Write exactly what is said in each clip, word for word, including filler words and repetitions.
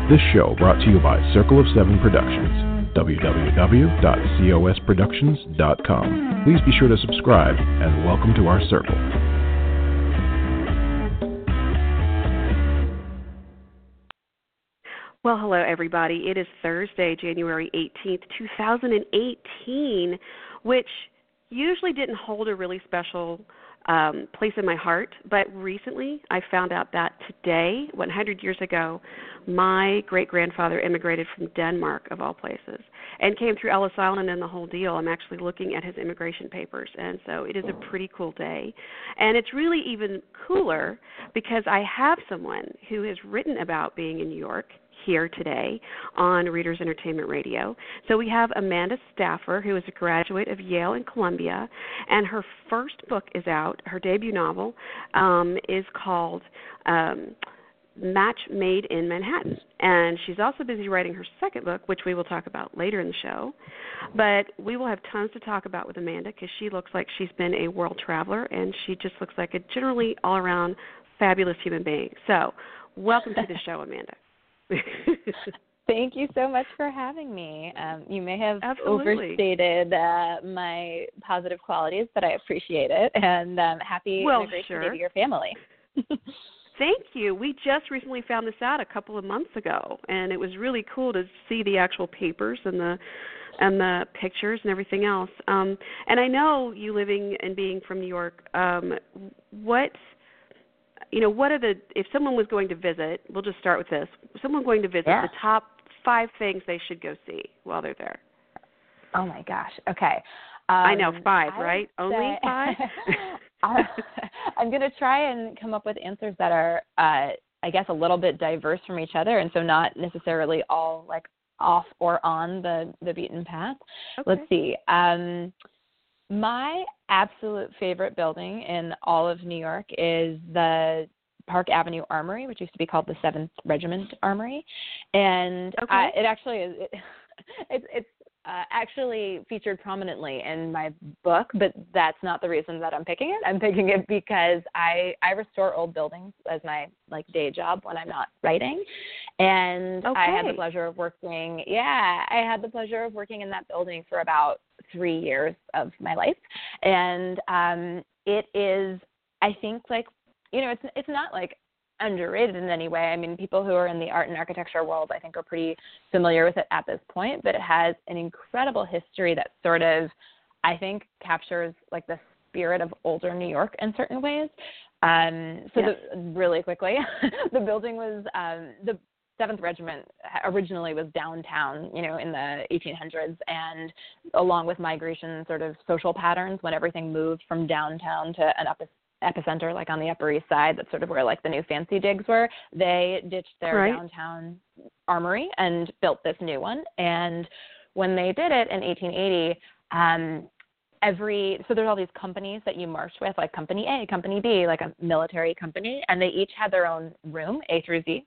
This show brought to you by Circle of Seven Productions, w w w dot cos productions dot com. Please be sure to subscribe and welcome to our circle. Well, hello, everybody. It is Thursday, January eighteenth, two thousand eighteen, which usually didn't hold a really special um, place in my heart, but recently I found out that today, one hundred years ago, my great-grandfather immigrated from Denmark, of all places, and came through Ellis Island and the whole deal. I'm actually looking at his immigration papers, and so it is a pretty cool day. And it's really even cooler because I have someone who has written about being in New York here today on Readers Entertainment Radio. So we have Amanda Stafford, who is a graduate of Yale and Columbia, and her first book is out. Her debut novel um, is called um, Match Made in Manhattan, and she's also busy writing her second book, which we will talk about later in the show. But we will have tons to talk about with Amanda because she looks like she's been a world traveler, and she just looks like a generally all-around fabulous human being. So welcome to the show, Amanda. Thank you so much for having me. Um, you may have Absolutely. overstated uh, my positive qualities, but I appreciate it, and um, happy well, integration sure. to your family. Thank you. We just recently found this out a couple of months ago, and it was really cool to see the actual papers and the and the pictures and everything else. Um, and I know you living and being from New York. Um, what You know, what are the, if someone was going to visit, we'll just start with this, if someone going to visit, yeah. the top five things they should go see while they're there. Oh, my gosh. Okay. Um, I know, five, I right? Only say, five? I'm going to try and come up with answers that are, uh, I guess, a little bit diverse from each other, and so not necessarily all, like, off or on the, the beaten path. Okay. Let's see. Um, My absolute favorite building in all of New York is the Park Avenue Armory, which used to be called the seventh Regiment Armory. And okay. I, it actually is, it, it's, it's uh, actually featured prominently in my book, but that's not the reason that I'm picking it. I'm picking it because I, I restore old buildings as my like day job when I'm not writing. And okay. I had the pleasure of working, yeah, I had the pleasure of working in that building for about three years of my life. And um, it is, I think, like, you know, it's it's not like underrated in any way. I mean, people who are in the art and architecture world, I think, are pretty familiar with it at this point, but it has an incredible history that sort of, I think, captures like the spirit of older New York in certain ways. Um, so yes. the, really quickly, the building was, um, the seventh Regiment originally was downtown, you know, in the eighteen hundreds, and along with migration sort of social patterns, when everything moved from downtown to an up epicenter, like on the Upper East Side, that's sort of where like the new fancy digs were, they ditched their right. downtown armory and built this new one. And when they did it in eighteen eighty, um, every, so there's all these companies that you march with, like Company A, Company B, like a military company, and they each had their own room, A through Z.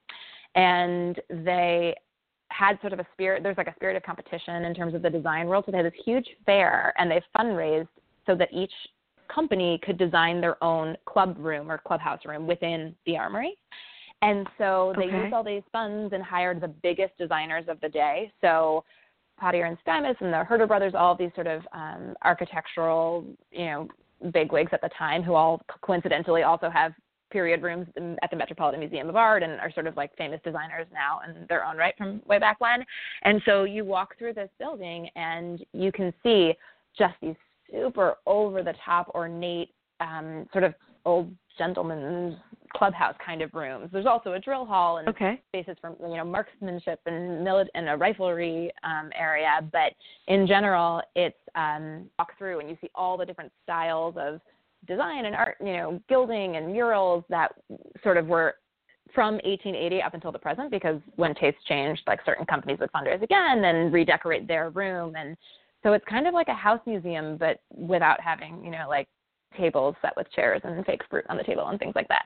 And they had sort of a spirit, there's like a spirit of competition in terms of the design world. So they had this huge fair, and they fundraised so that each company could design their own club room or clubhouse room within the armory. And so they okay. used all these funds and hired the biggest designers of the day. So Pottier and Stuyvesant and the Herder brothers, all of these sort of um, architectural, you know, bigwigs at the time, who all coincidentally also have period rooms at the Metropolitan Museum of Art and are sort of like famous designers now in their own right from way back when. And so you walk through this building and you can see just these super over-the-top, ornate, um, sort of old gentleman's clubhouse kind of rooms. There's also a drill hall and okay. spaces for, you know, marksmanship and mili- and a riflery um, area. But in general, it's um, walk through and you see all the different styles of design and art, you know, gilding and murals that sort of were from eighteen eighty up until the present, because when tastes changed, like certain companies would fundraise again and redecorate their room. And so it's kind of like a house museum, but without having, you know, like tables set with chairs and fake fruit on the table and things like that.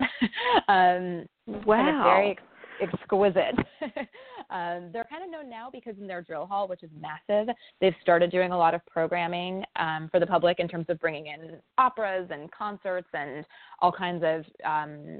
um, wow. And it's very ex- exquisite. um, they're kind of known now because in their drill hall, which is massive, they've started doing a lot of programming um, for the public in terms of bringing in operas and concerts and all kinds of um,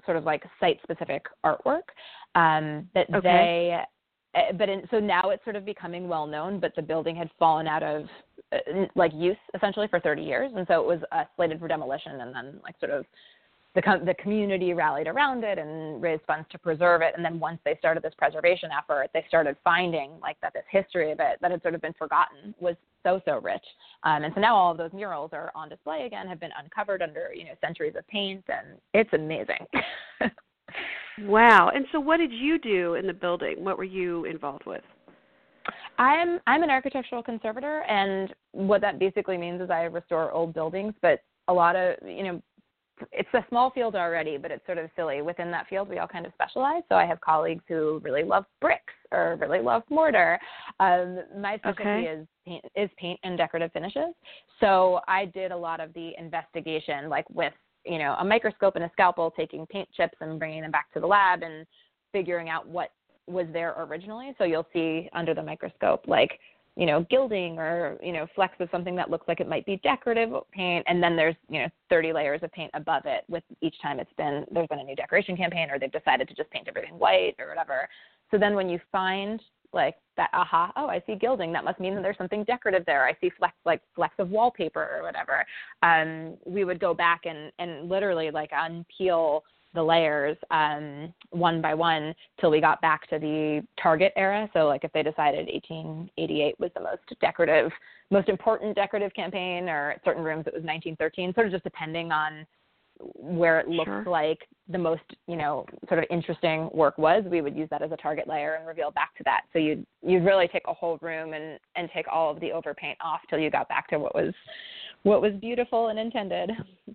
sort of like site-specific artwork um, that Okay. they, but in, so now it's sort of becoming well known, but the building had fallen out of uh, like use essentially for thirty years. And so it was uh, slated for demolition, and then like sort of the com- the community rallied around it and raised funds to preserve it. And then once they started this preservation effort, they started finding like that this history of it that had sort of been forgotten was so, so rich. Um, and so now all of those murals are on display again, have been uncovered under, you know, centuries of paint, and it's amazing. Wow. And so what did you do in the building? What were you involved with? I'm I'm an architectural conservator, and what that basically means is I restore old buildings, but a lot of, you know, it's a small field already, but it's sort of silly. Within that field, we all kind of specialize. So I have colleagues who really love bricks or really love mortar. Um, my specialty Okay. is paint, is paint and decorative finishes. So I did a lot of the investigation, like with, you know, a microscope and a scalpel, taking paint chips and bringing them back to the lab and figuring out what was there originally. So you'll see under the microscope, like, you know, gilding or, you know, flecks of something that looks like it might be decorative paint. And then there's, you know, thirty layers of paint above it with each time it's been, there's been a new decoration campaign, or they've decided to just paint everything white or whatever. So then when you find like that, aha, oh, I see gilding, that must mean that there's something decorative there. I see flecks, like flecks of wallpaper or whatever. Um, we would go back and, and literally like unpeel the layers um, one by one till we got back to the Target era. So like if they decided eighteen eighty-eight was the most decorative, most important decorative campaign, or at certain rooms it was nineteen thirteen, sort of just depending on where it looked Sure. like the most, you know, sort of interesting work was, we would use that as a target layer and reveal back to that. So you'd, you'd really take a whole room and, and take all of the overpaint off till you got back to what was, what was beautiful and intended.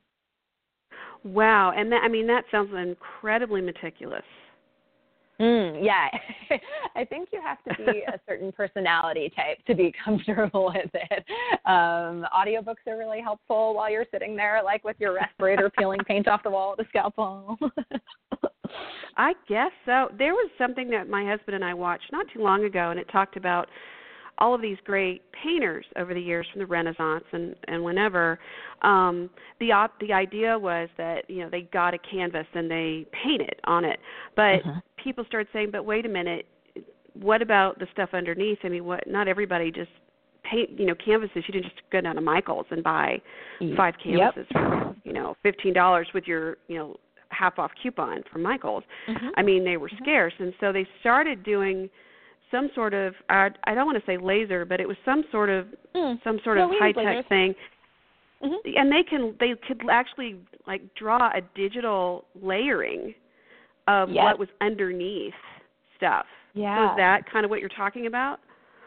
Wow. And that, I mean, that sounds incredibly meticulous. Mm, yeah, I think you have to be a certain personality type to be comfortable with it. Um, audiobooks are really helpful while you're sitting there, like with your respirator peeling paint off the wall with a scalpel. I guess so. There was something that my husband and I watched not too long ago, and it talked about all of these great painters over the years from the Renaissance and, and whenever. Um, the op- the idea was that, you know, they got a canvas and they painted on it. But uh-huh. people started saying, but wait a minute, what about the stuff underneath? I mean, what? Not everybody just paint, you know, canvases. You didn't just go down to Michael's and buy five canvases yep. for, you know, fifteen dollars with your, you know, half off coupon from Michael's. Uh-huh. I mean, they were uh-huh. scarce. And so they started doing some sort of, I, I don't want to say laser, but it was some sort of, mm. some sort well, of high-tech thing. Mm-hmm. And they can, they could actually like draw a digital layering of yes. what was underneath stuff. Yeah. So is that kind of what you're talking about?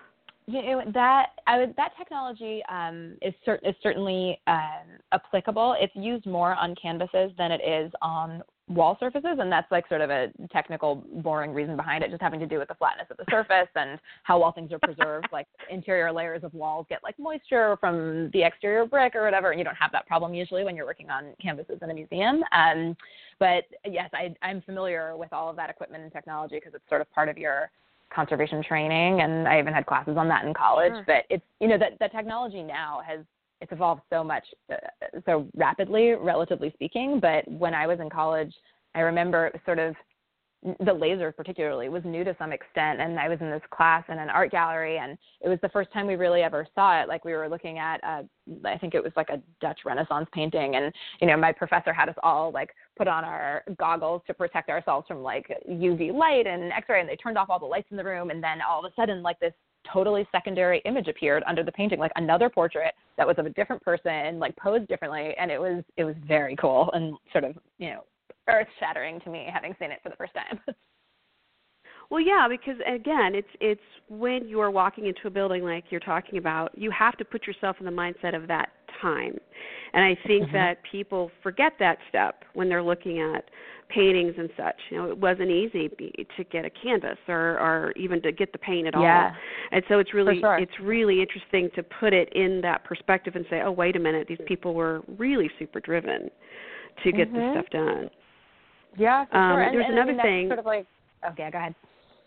You know, that I would, that technology um, is, cer- is certainly um, applicable. It's used more on canvases than it is on wall surfaces, and that's like sort of a technical, boring reason behind it, just having to do with the flatness of the surface and how well things are preserved. Like interior layers of walls get like moisture from the exterior brick or whatever, and you don't have that problem usually when you're working on canvases in a museum. Um, but yes, I, I'm familiar with all of that equipment and technology because it's sort of part of your conservation training, and I even had classes on that in college. Sure. But it's, you know, that the technology now has, it's evolved so much, uh, so rapidly, relatively speaking. But when I was in college, I remember it was sort of, the laser particularly was new to some extent. And I was in this class in an art gallery, and it was the first time we really ever saw it. Like we were looking at, uh, I think it was like a Dutch Renaissance painting. And, you know, my professor had us all like put on our goggles to protect ourselves from like U V light and X-ray. And they turned off all the lights in the room. And then all of a sudden, like this totally secondary image appeared under the painting, like another portrait that was of a different person, like posed differently. And it was, it was very cool and sort of, you know, earth shattering to me having seen it for the first time. Well, yeah, because again, it's it's when you are walking into a building like you're talking about, you have to put yourself in the mindset of that time. And I think mm-hmm. that people forget that step when they're looking at paintings and such. You know, it wasn't easy to get a canvas or, or even to get the paint at yeah. all. And so it's really sure. it's really interesting to put it in that perspective and say, oh, wait a minute, these people were really super driven to get mm-hmm. this stuff done. Yeah, for um, sure. And, there's and another I mean, thing. Sort of like, okay, go ahead.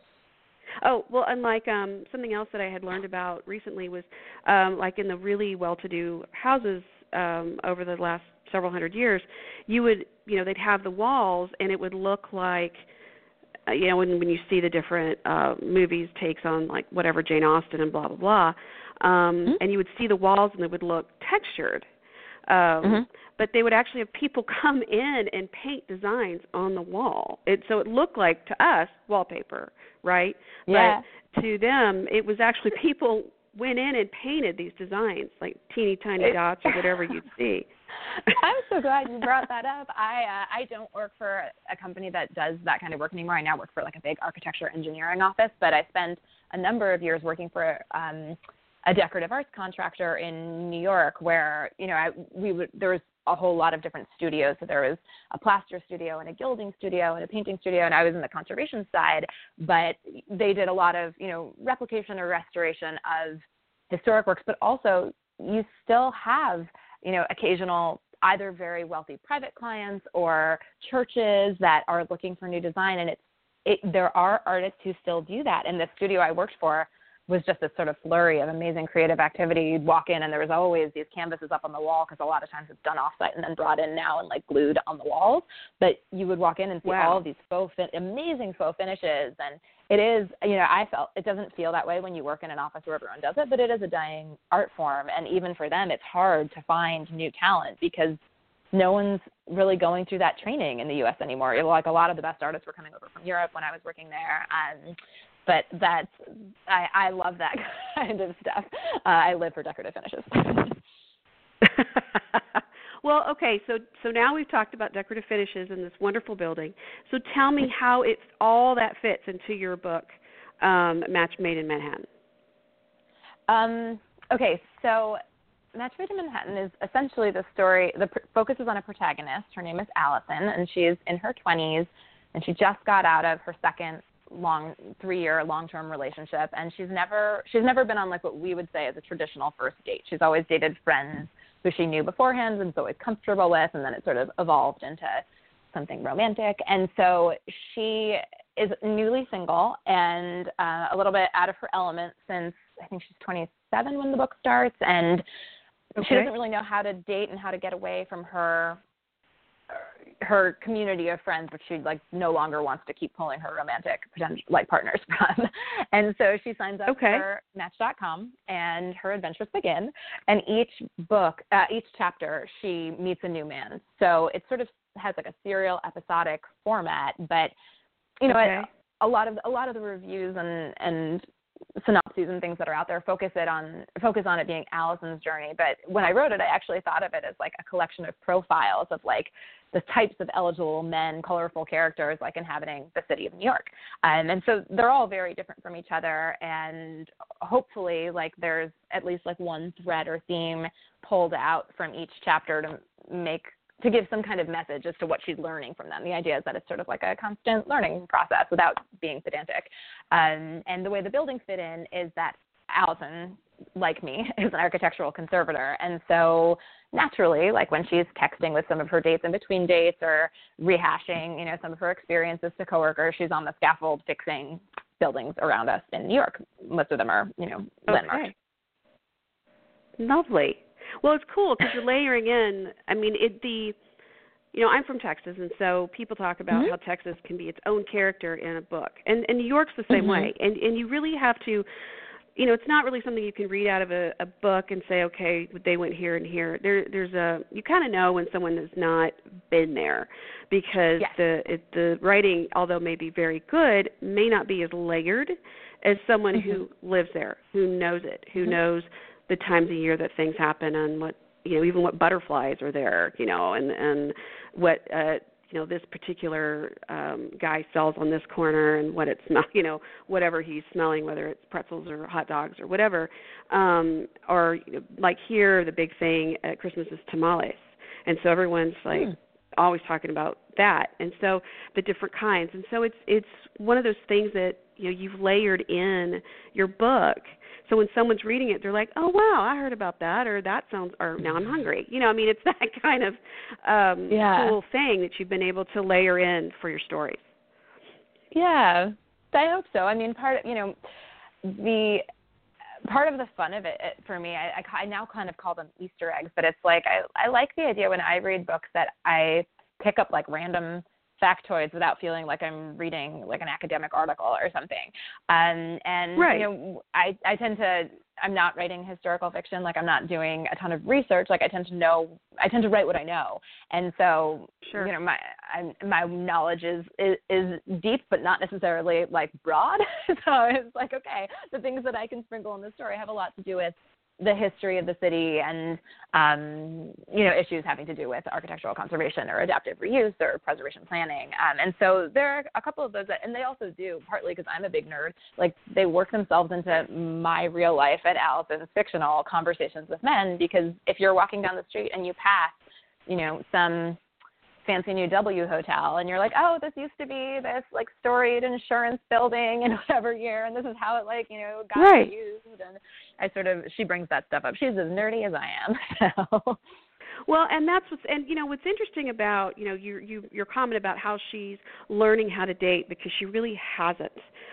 Oh, well, and like um, something else that I had learned about recently was um, like in the really well-to-do houses um, over the last several hundred years, you would, you know, they'd have the walls, and it would look like, uh, you know, when when you see the different uh, movies takes on like whatever Jane Austen and blah blah blah, um, mm-hmm. and you would see the walls, and they would look textured. Um, mm-hmm. But they would actually have people come in and paint designs on the wall. It, so it looked like, to us, wallpaper, right? Yeah. But to them, it was actually people went in and painted these designs, like teeny tiny it, dots or whatever you'd see. I'm so glad you brought that up. I uh, I don't work for a company that does that kind of work anymore. I now work for like a big architecture engineering office, but I spent a number of years working for um, a decorative arts contractor in New York, where, you know, I, we would, there was a whole lot of different studios. So there was a plaster studio and a gilding studio and a painting studio, and I was in the conservation side, but they did a lot of, you know, replication or restoration of historic works, but also you still have, you know, occasional either very wealthy private clients or churches that are looking for new design, and it's, it, there are artists who still do that. And the studio I worked for was just this sort of flurry of amazing creative activity. You'd walk in and there was always these canvases up on the wall, because a lot of times it's done offsite and then brought in now and like glued on the walls. But you would walk in and see wow. all of these faux, fin- amazing faux finishes. And it is, you know, I felt it doesn't feel that way when you work in an office where everyone does it, but it is a dying art form. And even for them, it's hard to find new talent because no one's really going through that training in the U S anymore. Like a lot of the best artists were coming over from Europe when I was working there. Um, But that's, I, I love that kind of stuff. Uh, I live for decorative finishes. Well, okay, so so now we've talked about decorative finishes in this wonderful building. So tell me how it's all that fits into your book, um, Match Made in Manhattan. Um, okay, so Match Made in Manhattan is essentially the story, the pr- focuses on a protagonist. Her name is Allison, and she is in her twenties, and she just got out of her second long three-year long-term relationship, and she's never she's never been on like what we would say is a traditional first date. She's always dated friends who she knew beforehand and was always comfortable with, and then it sort of evolved into something romantic. And so she is newly single and uh, a little bit out of her element since I think she's twenty-seven when the book starts, and okay. she doesn't really know how to date and how to get away from her her community of friends, which she like no longer wants to keep pulling her romantic potential like partners from. And so she signs up okay. for Match dot com and her adventures begin. And each book, uh, each chapter, she meets a new man. So it sort of has like a serial episodic format, but you know, okay. it, a lot of a lot of the reviews and and synopses and things that are out there focus it on focus on it being Allison's journey. But when I wrote it, I actually thought of it as like a collection of profiles of like the types of eligible men, colorful characters like inhabiting the city of New York. Um, and so they're all very different from each other. And hopefully like there's at least like one thread or theme pulled out from each chapter to make to give some kind of message as to what she's learning from them. The idea is that it's sort of like a constant learning process without being pedantic. Um, and the way the buildings fit in is that Allison, like me, is an architectural conservator. And so naturally, like when she's texting with some of her dates in between dates or rehashing, you know, some of her experiences to coworkers, she's on the scaffold fixing buildings around us in New York. Most of them are, you know, landmarks. Okay. Lovely. Well, it's cool because you're layering in. I mean, it the, you know, I'm from Texas, and so people talk about mm-hmm. how Texas can be its own character in a book, and and New York's the same mm-hmm. way. And and you really have to, you know, it's not really something you can read out of a, a book and say, okay, they went here and here. There there's a you kind of know when someone has not been there, because yes. the it, the writing, although may be very good, may not be as layered as someone mm-hmm. who lives there, who knows it, who mm-hmm. knows the times of year that things happen, and what, you know, even what butterflies are there, you know, and, and what, uh, you know, this particular um, guy sells on this corner, and what it smells, you know, whatever he's smelling, whether it's pretzels or hot dogs or whatever. Um, or, you know, like here, the big thing at Christmas is tamales. And so everyone's like mm. always talking about that. And so the different kinds. And so it's it's one of those things that, you know, you've layered in your book. So when someone's reading it, they're like, "Oh wow, I heard about that," or "That sounds," or "Now I'm hungry." You know, I mean, it's that kind of um, yeah. cool thing that you've been able to layer in for your stories. Yeah, I hope so. I mean, part of, you know, the part of the fun of it, it for me, I, I, I now kind of call them Easter eggs, but it's like I, I like the idea when I read books that I pick up like random factoids without feeling like I'm reading like an academic article or something. Um, and, right. you know, I, I tend to, I'm not writing historical fiction. Like I'm not doing a ton of research. Like I tend to know, I tend to write what I know. And so, sure. you know, my, I, my knowledge is, is, is deep, but not necessarily like broad. So it's like, okay, the things that I can sprinkle in the story have a lot to do with the history of the city and, um, you know, issues having to do with architectural conservation or adaptive reuse or preservation planning. Um, and so there are a couple of those that, and they also do, partly because I'm a big nerd, like they work themselves into my real life and Allison's fictional conversations with men, because if you're walking down the street and you pass, you know, some fancy new W hotel and you're like, oh, this used to be this like storied insurance building in whatever year, and this is how it like, you know, got right. used. And I sort of, she brings that stuff up. She's as nerdy as I am. So. Well, and that's what's, and you know, what's interesting about, you know, your you, your comment about how she's learning how to date, because she really hasn't.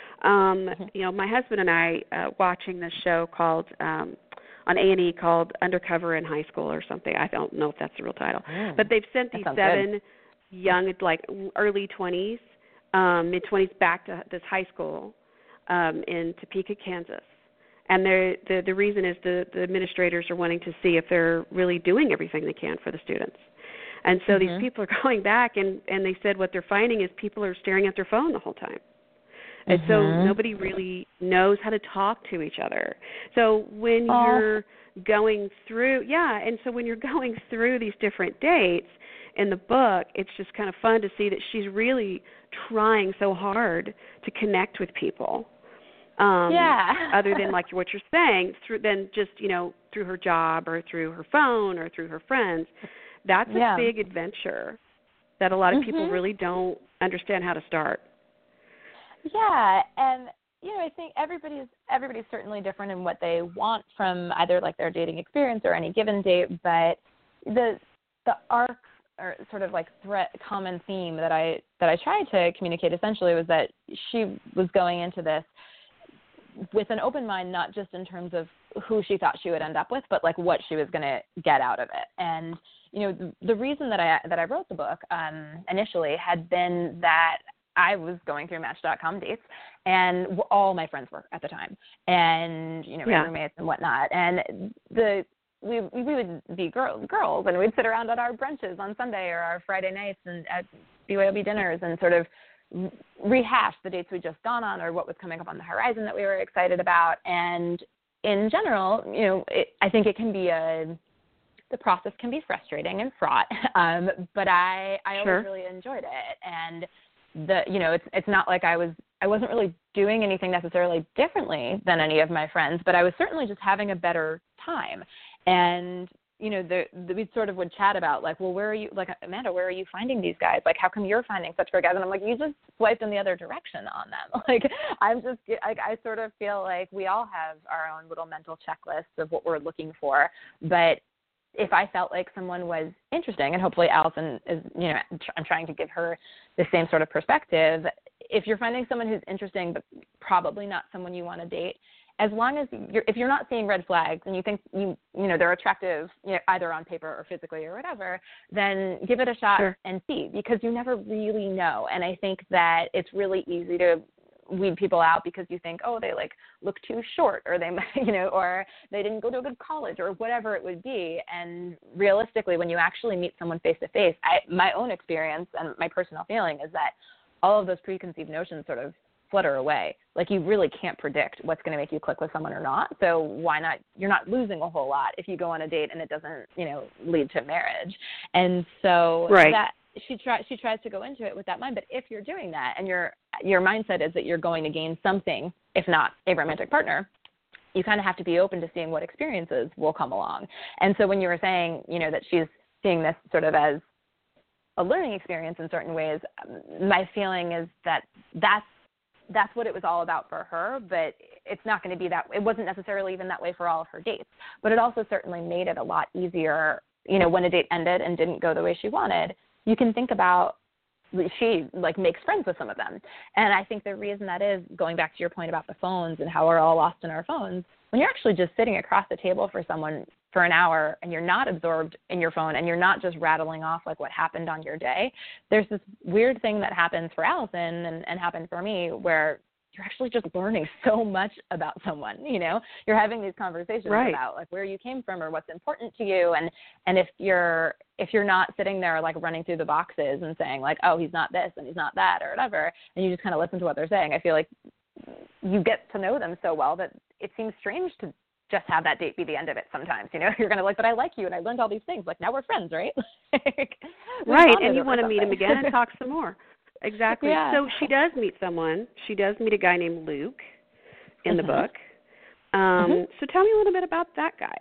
Um, mm-hmm. You know, my husband and I uh, watching this show called um, on A and E called Undercover in High School or something. I don't know if that's the real title, mm. but they've sent these seven good. young, like early twenties, um, mid twenties back to this high school um, in Topeka, Kansas. And the the reason is the, the administrators are wanting to see if they're really doing everything they can for the students. And so mm-hmm. these people are going back, and, and they said what they're finding is people are staring at their phone the whole time. And mm-hmm. so nobody really knows how to talk to each other. So when oh. you're going through, yeah, and so when you're going through these different dates in the book, it's just kind of fun to see that she's really trying so hard to connect with people. Um, yeah. other than like what you're saying, through then just, you know, through her job or through her phone or through her friends. That's a yeah. big adventure that a lot of mm-hmm. people really don't understand how to start. Yeah, and you know, I think everybody's everybody's certainly different in what they want from either like their dating experience or any given date, but the the arc or sort of like threat common theme that I that I tried to communicate essentially was that she was going into this with an open mind, not just in terms of who she thought she would end up with, but like what she was going to get out of it. And you know, the, the reason that I that I wrote the book um, initially had been that I was going through Match dot com dates, and all my friends were at the time, and you know, my yeah. roommates and whatnot. And the we we would be girl, girls, and we'd sit around at our brunches on Sunday or our Friday nights and at B Y O B dinners, and sort of rehash the dates we'd just gone on or what was coming up on the horizon that we were excited about. And in general, you know, it, I think it can be a the process can be frustrating and fraught, um, but I I sure. always really enjoyed it. And the you know it's it's not like I was I wasn't really doing anything necessarily differently than any of my friends, but I was certainly just having a better time. And you know the, the we sort of would chat about like, well, where are you, like, Amanda, where are you finding these guys? Like, how come you're finding such great guys? And I'm like, you just swiped in the other direction on them. Like, I'm just like, I sort of feel like we all have our own little mental checklists of what we're looking for, but if I felt like someone was interesting, and hopefully Allison is, you know, I'm trying to give her the same sort of perspective. If you're finding someone who's interesting, but probably not someone you want to date, as long as you're, if you're not seeing red flags and you think you, you know, they're attractive, you know, either on paper or physically or whatever, then give it a shot sure. and see, because you never really know. And I think that it's really easy to weed people out because you think, oh, they like look too short, or they, you know, or they didn't go to a good college, or whatever it would be. And realistically, when you actually meet someone face to face, my own experience and my personal feeling is that all of those preconceived notions sort of flutter away. Like, you really can't predict what's going to make you click with someone or not. So why not? You're not losing a whole lot if you go on a date and it doesn't, you know, lead to marriage. And so right. that she tries she tries to go into it with that mind. But if you're doing that and your your mindset is that you're going to gain something, if not a romantic partner, you kind of have to be open to seeing what experiences will come along. And so when you were saying, you know, that she's seeing this sort of as a learning experience in certain ways, my feeling is that that's that's what it was all about for her, but it's not going to be that. It wasn't necessarily even that way for all of her dates, but it also certainly made it a lot easier, you know, when a date ended and didn't go the way she wanted. You can think about she like makes friends with some of them. And I think the reason that is, going back to your point about the phones and how we're all lost in our phones, when you're actually just sitting across the table for someone for an hour and you're not absorbed in your phone and you're not just rattling off like what happened on your day, there's this weird thing that happens for Allison and, and happened for me where you're actually just learning so much about someone. You know, you're having these conversations right. about like where you came from or what's important to you. And, and if you're, if you're not sitting there like running through the boxes and saying like, oh, he's not this and he's not that or whatever, and you just kind of listen to what they're saying, I feel like you get to know them so well that it seems strange to just have that date be the end of it sometimes. You know, you're going to like, but I like you and I learned all these things. Like now we're friends, right? like, right. And you want to meet him again and talk some more. Exactly. Yeah. So she does meet someone. She does meet a guy named Luke in the mm-hmm. book. Um, mm-hmm. So tell me a little bit about that guy.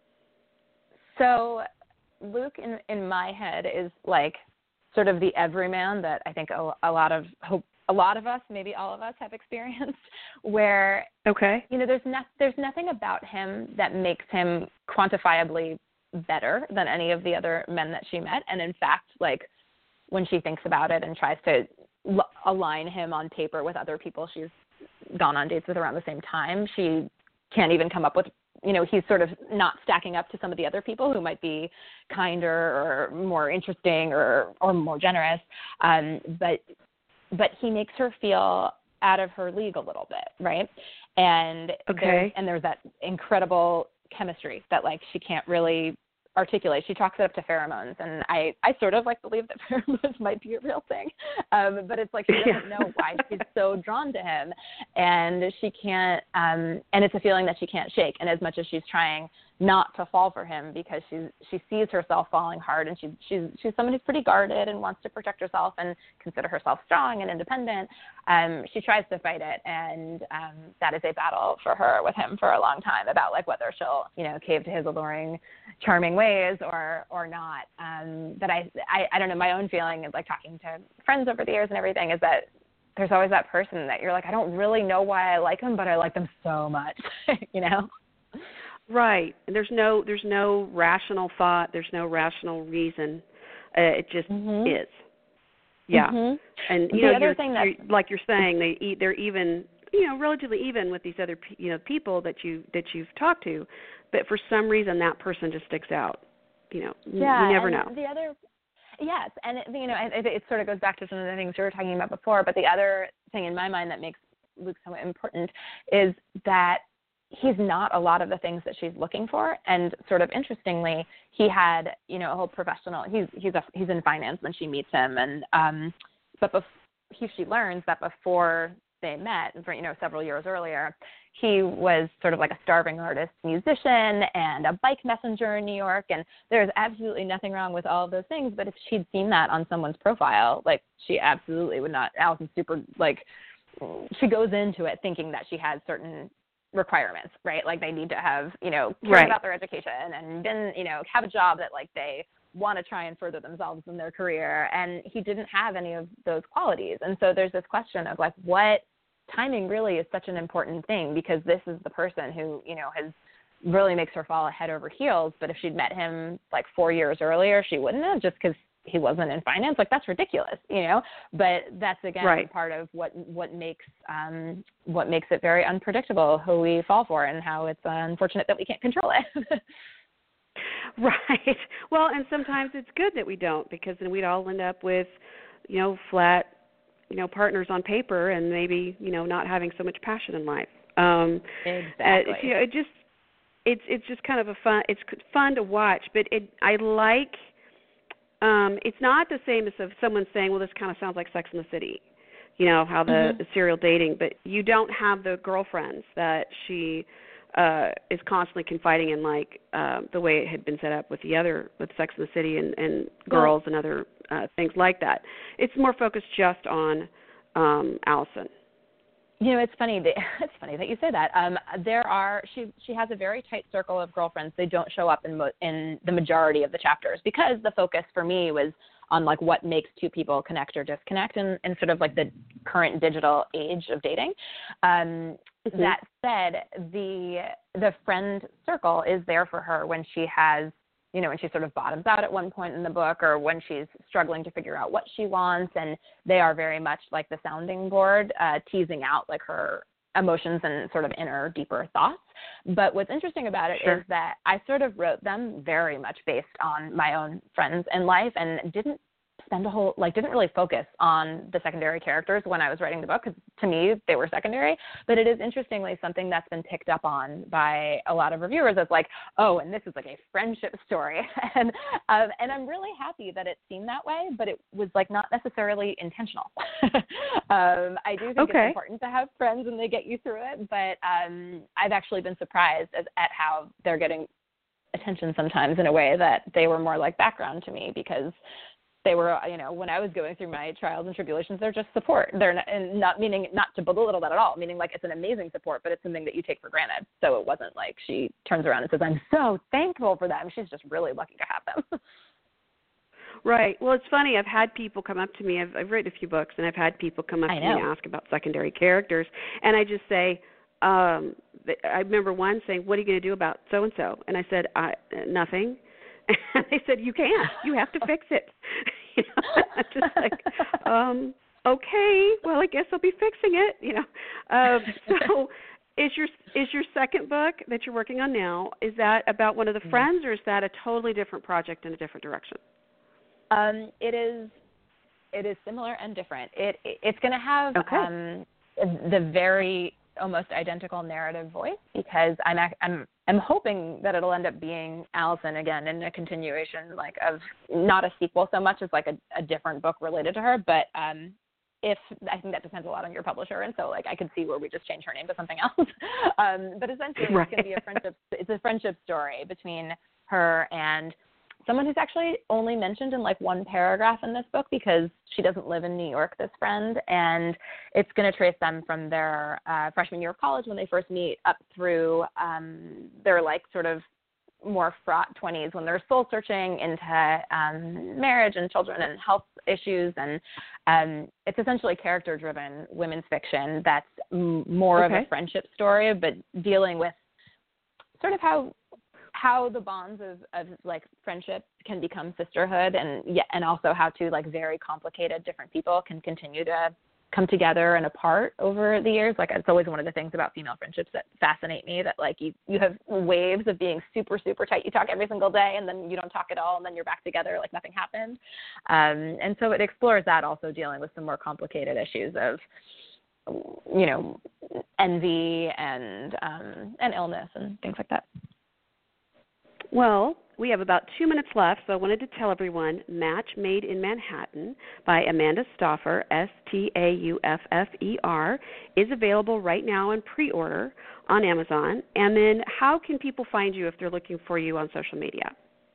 So Luke, in, in my head, is like sort of the everyman that I think a, a lot of hope, a lot of us, maybe all of us, have experienced. Where okay, you know, there's no, there's nothing about him that makes him quantifiably better than any of the other men that she met, and in fact, like, when she thinks about it and tries to l- align him on paper with other people she's gone on dates with around the same time, she can't even come up with, you know, he's sort of not stacking up to some of the other people who might be kinder or more interesting or, or more generous. Um, but, but he makes her feel out of her league a little bit. Right. And, okay. there's, and there's that incredible chemistry that like, she can't really articulate. She chalks it up to pheromones, and I, I sort of like believe that pheromones might be a real thing, um, but it's like she doesn't know why she's so drawn to him, and she can't, um, and it's a feeling that she can't shake. And as much as she's trying not to fall for him because she she sees herself falling hard, and she she's she's someone who's pretty guarded and wants to protect herself and consider herself strong and independent. Um, she tries to fight it, and um, that is a battle for her with him for a long time about like whether she'll you know cave to his alluring, charming ways or or not. Um, but I, I I don't know. My own feeling is like talking to friends over the years and everything is that there's always that person that you're like, I don't really know why I like them, but I like them so much, you know. Right. And there's no there's no rational thought. There's no rational reason. Uh, it just mm-hmm. is. Yeah. Mm-hmm. And you the know, other you're, thing that, you're, like you're saying, they eat. They're even, you know, relatively even with these other, you know, people that you that you've talked to, but for some reason that person just sticks out. You know, yeah, you never and know. The other, yes, and it, you know, it, it sort of goes back to some of the things we were talking about before. But the other thing in my mind that makes Luke somewhat important is that he's not a lot of the things that she's looking for. And sort of interestingly, he had, you know, a whole professional, he's, he's, a, he's in finance when she meets him. And, um, but bef- he, she learns that before they met, for, you know, several years earlier, he was sort of like a starving artist musician and a bike messenger in New York. And there's absolutely nothing wrong with all of those things. But if she'd seen that on someone's profile, like she absolutely would not. Allison's super, like, she goes into it thinking that she has certain requirements, right? Like they need to have, you know, care right. about their education and then, you know, have a job that like they want to try and further themselves in their career. And he didn't have any of those qualities. And so there's this question of like, what timing really is such an important thing, because this is the person who, you know, has really makes her fall head over heels. But if she'd met him like four years earlier, she wouldn't have, just because he wasn't in finance. Like that's ridiculous, you know, but that's again right. part of what, what makes, um, what makes it very unpredictable who we fall for and how it's uh, unfortunate that we can't control it. Right. Well, and sometimes it's good that we don't, because then we'd all end up with, you know, flat, you know, partners on paper and maybe, you know, not having so much passion in life. Um, exactly. Uh, you know, it just, it's, it's just kind of a fun, it's fun to watch, but it, I like, Um, it's not the same as if someone saying, well, this kind of sounds like Sex and the City, you know, how the, mm-hmm. the serial dating, but you don't have the girlfriends that she uh, is constantly confiding in, like uh, the way it had been set up with the other, with Sex and the City and, and Girls well, and other uh, things like that. It's more focused just on um, Allison. You know, it's funny. That, it's funny that you say that. Um, there are she she has a very tight circle of girlfriends. They don't show up in mo- in the majority of the chapters, because the focus for me was on like what makes two people connect or disconnect, and, and sort of like the current digital age of dating. Um, mm-hmm. That said, the the friend circle is there for her when she has you know, when she sort of bottoms out at one point in the book, or when she's struggling to figure out what she wants. And they are very much like the sounding board, uh, teasing out like her emotions and sort of inner, deeper thoughts. But what's interesting about it sure. is that I sort of wrote them very much based on my own friends in life, and didn't spend a whole, like, didn't really focus on the secondary characters when I was writing the book, because to me, they were secondary. But it is interestingly something that's been picked up on by a lot of reviewers as like, oh, and this is like a friendship story. and um, and I'm really happy that it seemed that way, but it was like not necessarily intentional. um, I do think okay. it's important to have friends and they get you through it, but um, I've actually been surprised as, at how they're getting attention sometimes in a way that they were more like background to me, because they were, you know, when I was going through my trials and tribulations, they're just support. They're not, and not meaning not to belittle that at all, meaning like it's an amazing support, but it's something that you take for granted. So it wasn't like she turns around and says, I'm so thankful for them. She's just really lucky to have them. Right. Well, it's funny. I've had people come up to me. I've, I've written a few books, and I've had people come up I to know. me and ask about secondary characters. And I just say, um, I remember one saying, what are you going to do about so-and-so? And I said, I, nothing. And they said, you can't. You have to fix it. You know, I'm just like, um, okay, well, I guess I'll be fixing it. You know, uh, so is your is your second book that you're working on now, is that about one of the friends, or is that a totally different project in a different direction? Um, it is. It is similar and different. It, it it's going to have okay. um, the very almost identical narrative voice, because I'm I'm I'm hoping that it'll end up being Allison again in a continuation, like of not a sequel so much as like a, a different book related to her. But um, if I think that depends a lot on your publisher, and so like I could see where we just change her name to something else. um, but essentially, right. it's going to be a friendship. It's a friendship story between her and someone who's actually only mentioned in like one paragraph in this book, because she doesn't live in New York, this friend, and it's going to trace them from their uh, freshman year of college when they first meet up through um, their like sort of more fraught twenties when they're soul searching into um, marriage and children and health issues. And um, it's essentially character driven women's fiction that's m- more okay. of a friendship story, but dealing with sort of how how the bonds of, of like friendship can become sisterhood, and yeah, and also how two like very complicated different people can continue to come together and apart over the years. Like, it's always one of the things about female friendships that fascinate me, that like you, you have waves of being super, super tight. You talk every single day, and then you don't talk at all, and then you're back together like nothing happened. Um, and so it explores that, also dealing with some more complicated issues of, you know, envy and um, and illness and things like that. Well, we have about two minutes left, so I wanted to tell everyone Match Made in Manhattan by Amanda Stauffer, S T A U F F E R, is available right now in pre-order on Amazon. And then how can people find you if they're looking for you on social media?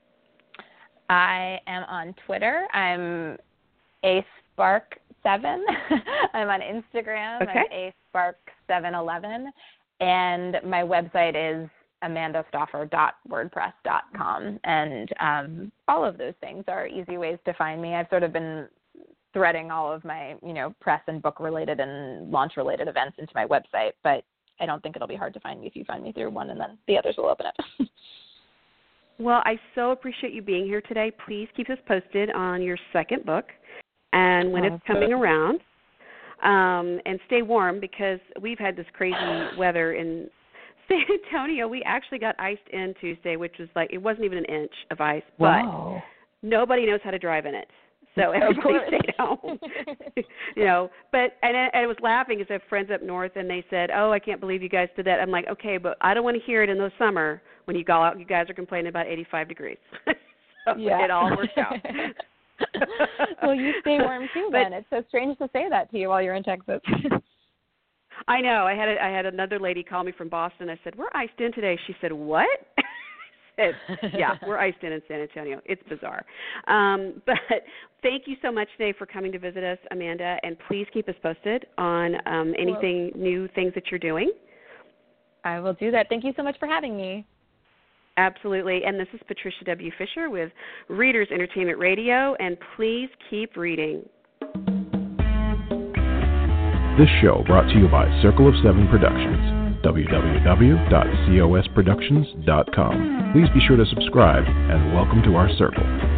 I am on Twitter. I'm A Spark seven. I'm on Instagram. Okay. I'm A Spark seven eleven. And my website is amanda stauffer dot wordpress dot com, and um, all of those things are easy ways to find me. I've sort of been threading all of my, you know, press and book related and launch related events into my website, but I don't think it'll be hard to find me if you find me through one, and then the others will open it. Well, I so appreciate you being here today. Please keep us posted on your second book and when oh, it's coming good. around, um, and stay warm, because we've had this crazy weather in San Antonio. We actually got iced in Tuesday, which was like, it wasn't even an inch of ice, Wow. but nobody knows how to drive in it. So everybody stayed home, you know. But and I, I was laughing because I have friends up north, and they said, "Oh, I can't believe you guys did that." I'm like, "Okay, but I don't want to hear it in the summer when you go out. You guys are complaining about eighty-five degrees." So yeah. it all worked out. Well, you stay warm too, but, then. It's so strange to say that to you while you're in Texas. I know. I had a, I had another lady call me from Boston. I said, "We're iced in today." She said, "What?" I said, "Yeah, we're iced in in San Antonio. It's bizarre." Um, but thank you so much today for coming to visit us, Amanda, and please keep us posted on um, anything well, new things that you're doing. I will do that. Thank you so much for having me. Absolutely. And this is Patricia W. Fisher with Readers Entertainment Radio, and please keep reading. This show brought to you by Circle of Seven Productions. w w w dot cos productions dot com. Please be sure to subscribe and welcome to our circle.